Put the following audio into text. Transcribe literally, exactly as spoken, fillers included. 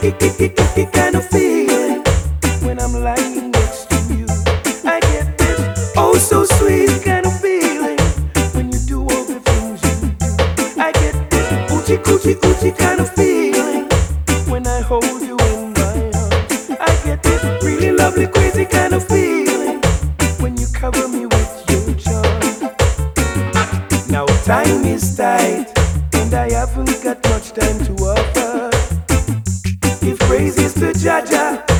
kind of feeling when I'm lying next to you. I get this oh so sweet kind of feeling when you do all the things you do. I get this oochie coochie oochie kind of feeling when I hold you in my arms. I get this really lovely crazy kind of feeling when you cover me with your charm. Now time is tight and I haven't got much time to offer. Give praises to Jaja